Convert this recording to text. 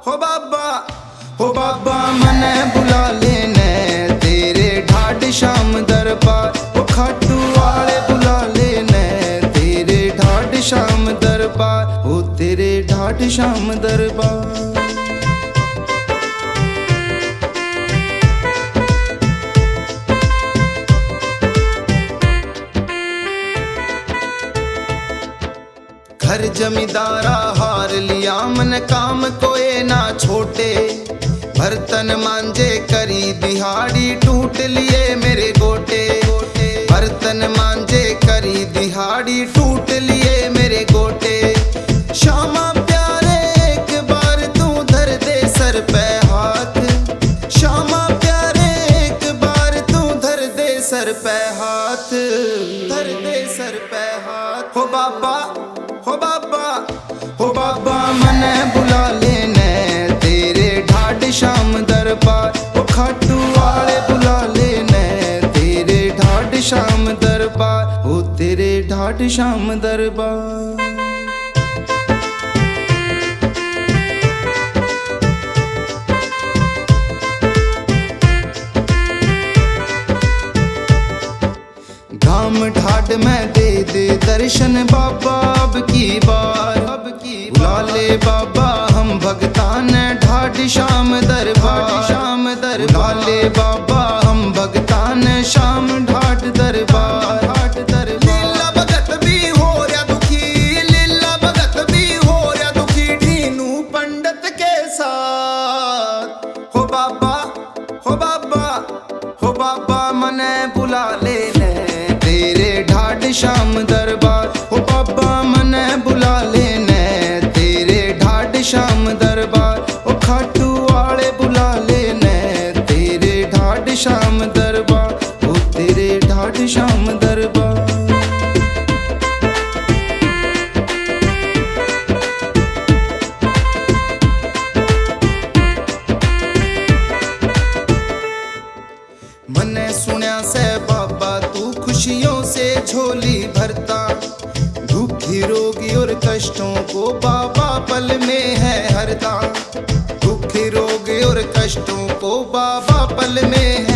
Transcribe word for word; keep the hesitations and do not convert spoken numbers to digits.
हो बाबा हो बाबा मने बुला लेने तेरे ढाड शाम दरबार। हो खाटू वाले बुला लेने तेरे ढाड शाम दरबार। हो तेरे ढाड शाम दरबार। घर जमींदारा हार लिया मन काम कोई ना छोटे। बर्तन मांजे करी दिहाड़ी टूट लिए मेरे गोटे। बर्तन मांजे करी दिहाड़ी टूट लिए मेरे गोटे। श्यामा प्यारे एक बार तू धर दे सर पे हाथ। श्यामा प्यारे एक बार तू धर दे सर पे हाथ। धर दे सर पे हाथ। हो बाबा हो बाबा हो बाबा मने बुला लेने तेरे ढाड शाम दरबार। हो खाटू वाले बुला लेने तेरे ढाड शाम दरबार। हो तेरे ढाड शाम दरबार। गाम ढाड में दे दे दर्शन बाबा अब की बार। अब की बुला ले बाबा हम भगतान ढाड शाम दरबार। शाम दरबार बुला ले बाबा हम भगतान शाम ढाड दरबार। ढाड दरबार लीला भगत भी हो रहा दुखी। लीला भगत भी हो रहा दुखी ढीनू पंडित के साथ। हो बाबा हो बाबा हो बाबा मने बुला लेने तेरे ढाड शाम दरबार। हो बाबा मने बुला लेने तेरे ढाड शाम दरबार। ओ खाटू वाले बुला लेने तेरे ढाड शाम दरबार। ओ तेरे ढाड शाम दरबार। मने सुनिया से बाबा तू खुशियों से झोली भरता। दुखी रोगी और कष्टों को बाबा पल में है हरता। दुखी रोगी और कष्टों को बाबा पल में है